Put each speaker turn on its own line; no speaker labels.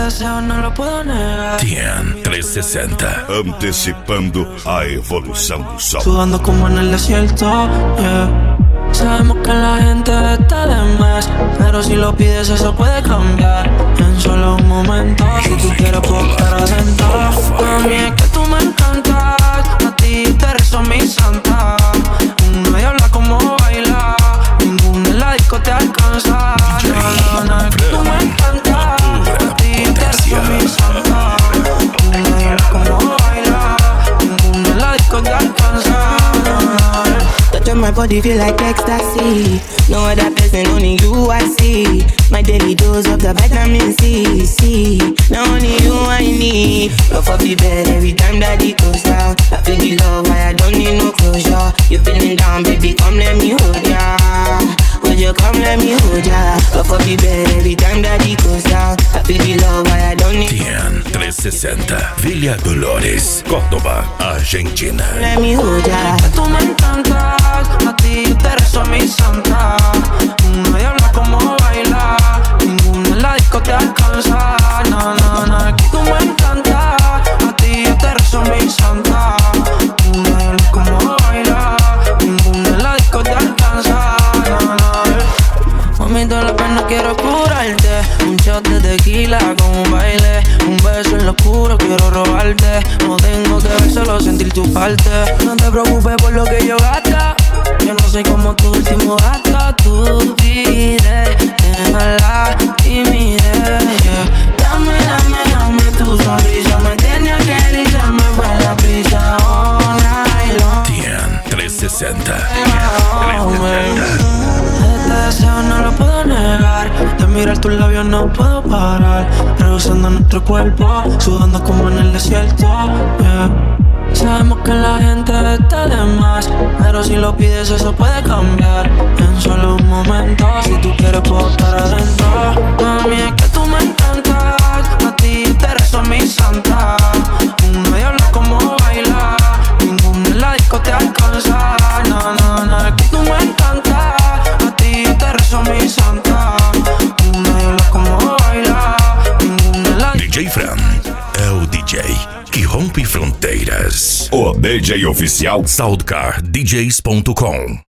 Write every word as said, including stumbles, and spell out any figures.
deseo no lo puedo negar.
T N trescientos sesenta.
Antecipando a evolução do sol.
Sudando como en el desierto, yeah. Sabemos que la gente está de más, pero si lo pides eso puede cambiar en solo un momento. Si tú quieres puedo estar adentro. Mami, es que tú me encantas, a ti te rezo mi santa. Nadie habla como baila, ninguna en la disco te alcanza. No, no, no, es que tú me encantas, a ti te rezo mi santa. Nadie habla como baila, ninguna en la disco te alcanza.
Touch on my body feel like ecstasy. No other person, only you I see. My daily dose of the vitamin C, C. Now only you I need. Love off the bed every time that it goes down. I feel the love, why I don't need no closure. You feeling down, baby, come let me hold ya. Would you come let me hold ya? Love off the bed every time that it goes down. I feel the love, why I don't need.
T N trescientos sesenta. Villa Dolores, Córdoba, Argentina.
Let me hold ya.
Tú me encantas, a ti te rezo mi santa. Nadie habla como baila, ninguna en la disco te alcanza. No, no, no, aquí tú me encantas, a ti te rezo mi santa. Nadie habla como baila, ninguna en la disco te alcanza. No, no. Mami, toda la pena quiero curarte. Un shot de tequila con un baile, un beso en lo oscuro quiero robarte. No tengo que ver, solo sentir tu parte. No te preocupes por lo que yo gasta. Yo no soy como tu último gasto. Tú pides, déjala y mire, yeah. Dame, dame, dame tu sonrisa. Me tiene que ir, se me fue la prisa. All night long.
T N trescientos sesenta.
Este deseo no lo puedo negar. De mirar tus labios no puedo parar. Rehusando nuestro cuerpo, sudando como en el desierto, yeah. Sabemos que la gente está de más, pero si lo pides eso puede cambiar en solo un momento. Si tú quieres puedo estar adentro. Mami, es que tú me encantas, a ti te rezo mi santa. Nadie habla como baila, ninguna en la disco te alcanza. No, no, no, es que tú me encantas, a ti te rezo mi santa. Nadie habla como baila, ninguna en la disco.
D J Fran é o D J que rompe fronteiras.
O D J oficial
Soundcar D Js ponto com